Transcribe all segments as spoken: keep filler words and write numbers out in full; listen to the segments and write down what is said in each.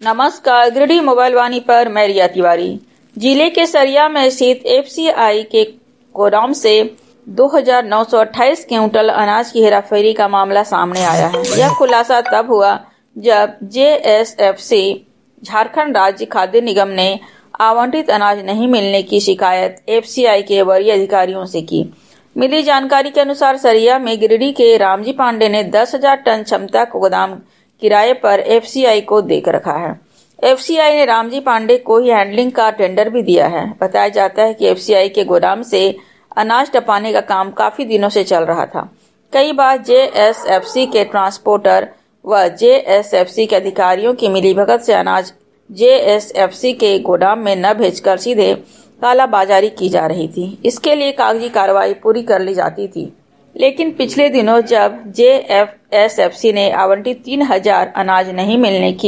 नमस्कार, गिरिडीह मोबाइल वाणी पर मैं रिया तिवारी। जिले के सरिया में स्थित एफसीआई के गोदाम से दो हज़ार नौ सौ अट्ठाईस क्विंटल अनाज की हेराफेरी का मामला सामने आया है। यह खुलासा तब हुआ जब जेएसएफसी झारखंड राज्य खाद्य निगम ने आवंटित अनाज नहीं मिलने की शिकायत एफसीआई के वरीय अधिकारियों से की। मिली जानकारी के अनुसार सरिया में गिरिडीह के रामजी पांडे ने दस हज़ार टन क्षमता का गोदाम किराए पर एफसीआई को देकर रखा है। एफसीआई ने रामजी पांडे को ही हैंडलिंग का टेंडर भी दिया है। बताया जाता है कि एफसीआई के गोदाम से अनाज टपाने का काम काफी दिनों से चल रहा था। कई बार जेएसएफसी के ट्रांसपोर्टर व जेएसएफसी के अधिकारियों की मिलीभगत से अनाज जेएसएफसी के गोदाम में न भेजकर सीधे कालाबाजारी की जा रही थी। इसके लिए कागजी कार्रवाई पूरी कर ली जाती थी। लेकिन पिछले दिनों जब जेएसएफसी ने आवंटित तीन हज़ार अनाज नहीं मिलने की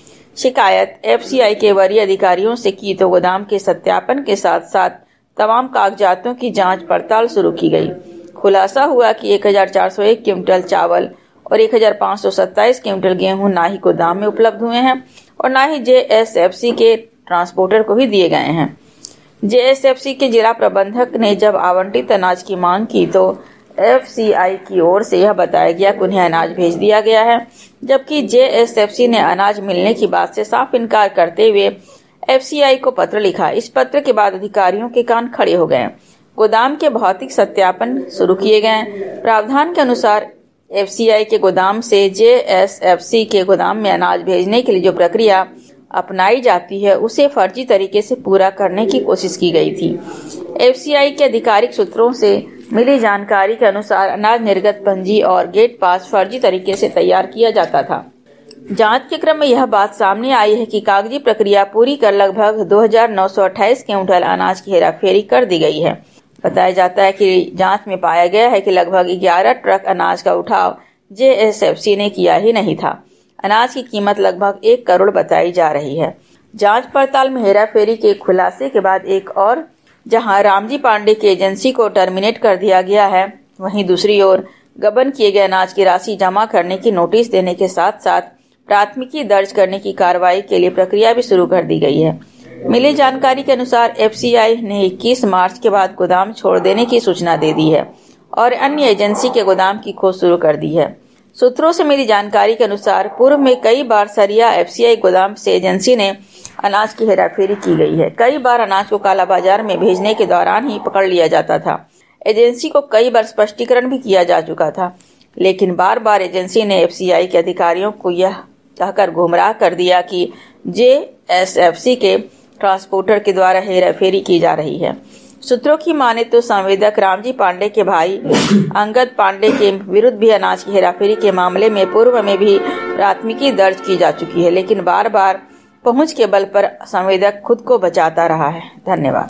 शिकायत एफसीआई के वरीय अधिकारियों से की तो गोदाम के सत्यापन के साथ साथ तमाम कागजातों की जांच पड़ताल शुरू की गई। खुलासा हुआ कि एक हज़ार चार सौ एक क्विंटल चावल और एक हज़ार पाँच सौ सत्ताईस क्विंटल गेहूं ना ही गोदाम में उपलब्ध हुए हैं और न ही जेएसएफसी के ट्रांसपोर्टर को ही दिए गए हैं। जेएसएफसी के जिला प्रबंधक ने जब आवंटित अनाज की मांग की तो एफसीआई की ओर से यह बताया गया कि उन्हें अनाज भेज दिया गया है, जबकि जेएसएफसी ने अनाज मिलने की बात से साफ इनकार करते हुए एफसीआई को पत्र लिखा। इस पत्र के बाद अधिकारियों के कान खड़े हो गए। गोदाम के भौतिक सत्यापन शुरू किए गए। प्रावधान के अनुसार एफसीआई के गोदाम से जेएसएफसी के गोदाम में अनाज भेजने के लिए जो प्रक्रिया अपनाई जाती है उसे फर्जी तरीके से पूरा करने की कोशिश की गई थी। एफसीआई के आधिकारिक सूत्रों से मिली जानकारी के अनुसार अनाज निर्गत पंजी और गेट पास फर्जी तरीके से तैयार किया जाता था। जांच के क्रम में यह बात सामने आई है कि कागजी प्रक्रिया पूरी कर लगभग दो हज़ार नौ सौ अट्ठाईस क्विंटल अनाज की हेराफेरी कर दी गई है। बताया जाता है कि जांच में पाया गया है कि लगभग ग्यारह ट्रक अनाज का उठाव जेएसएफसी ने किया ही नहीं था। अनाज की कीमत लगभग एक करोड़ बताई जा रही है। जांच पड़ताल में हेराफेरी के खुलासे के बाद एक और जहां रामजी पांडे की एजेंसी को टर्मिनेट कर दिया गया है, वहीं दूसरी ओर गबन किए गए अनाज की राशि जमा करने की नोटिस देने के साथ साथ प्राथमिकी दर्ज करने की कार्रवाई के लिए प्रक्रिया भी शुरू कर दी गई है। मिली जानकारी के अनुसार एफसीआई ने इक्कीस मार्च के बाद गोदाम छोड़ देने की सूचना दे दी है और अन्य एजेंसी के गोदाम की खोज शुरू कर दी है। सूत्रों से मिली जानकारी के अनुसार पूर्व में कई बार सरिया एफसीआई गोदाम से एजेंसी ने अनाज की हेराफेरी की गई है। कई बार अनाज को काला बाजार में भेजने के दौरान ही पकड़ लिया जाता था। एजेंसी को कई बार स्पष्टीकरण भी किया जा चुका था, लेकिन बार बार एजेंसी ने एफसीआई के अधिकारियों को यह कहकर गुमराह कर दिया कि जेएसएफसी के ट्रांसपोर्टर के द्वारा हेराफेरी की जा रही है। सूत्रों की माने तो संवेदक रामजी पांडे के भाई अंगद पांडे के विरुद्ध भी अनाज की हेराफेरी के मामले में पूर्व में भी प्राथमिकी दर्ज की जा चुकी है, लेकिन बार बार पहुंच के बल पर संवेदक खुद को बचाता रहा है। धन्यवाद।